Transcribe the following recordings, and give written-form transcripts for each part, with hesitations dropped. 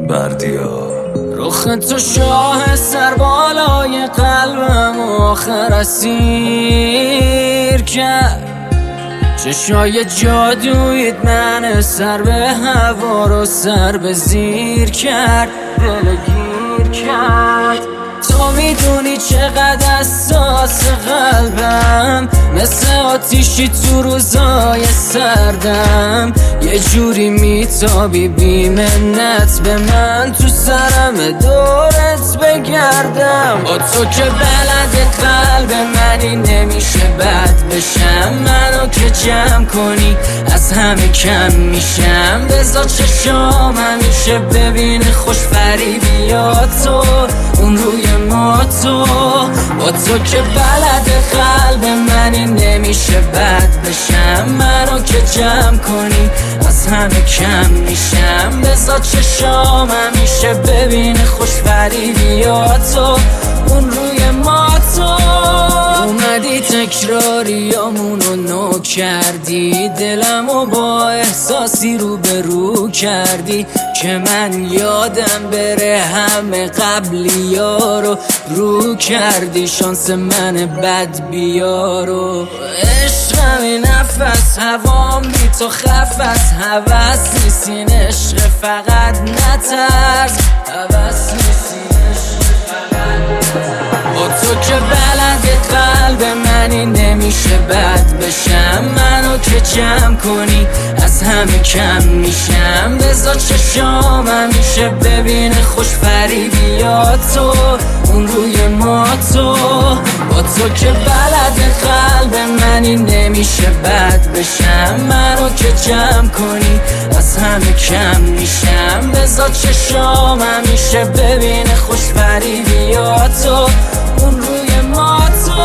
بردیا رخ تو شاه سربالای قلبم آخر اسیر کرد. چشای جادویت من سر به هوا رو سر به زیر کرد، دلگیر کرد. تو میدونی چقدر حساس قلبم، مثل آتیشی تو روزای سردم. یه جوری میتابی بی منت به من، تو سرم دورت بگردم. با تو که بلد قلب منی نمیشه بد بشم. منو که جمع کنی از همه کم میشم. بذار چشام همیشه ببینه خوش فریبیات تو اون روی ما تو. با تو که بلد قلب منی نمیشه بد بشم. منو که جمع کنی از همه کم میشم. بذار چشام همیشه ببینه خوش فریبیات تو اون روی ما تو. اومدی تکراریامونو نو کردی، دلمو با احساسی رو به رو کردی که من یادم بره همه قبلیا رو رو کردی. شانس من بد بیارو عشقم این نفس، هوام بی تو خفس. هوس نیستین عشق فقط نترس، هوس نیستین عشق فقط نترس. با تو که بلد قلب منی نمیشه بد بشم. منو که جمع کنی از همه کم میشم. بذار چشام همیشه ببینه خوش فریبیات تو اون روی ما تو. با تو که بلد قلب منی نمیشه بد بشم. منو که جمع کنی از همه کم میشم. بذار چشام همیشه ببینه خوش فریبیات تو اون روی ما تو.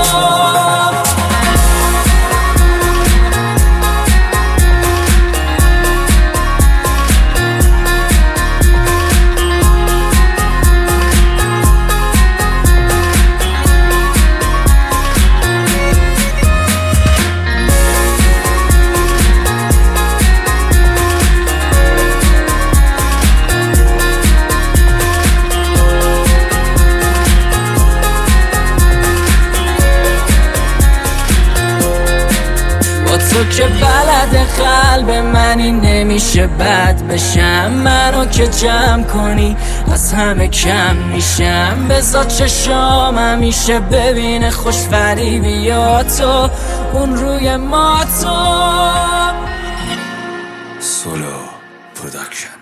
تو که بلد قلب منی نمیشه بد بشم. منو که جمع کنی از همه کم میشم. بذار چشام همیشه ببینه خوش فریبیات تو اون روی ما تو. سولو پروداکشن.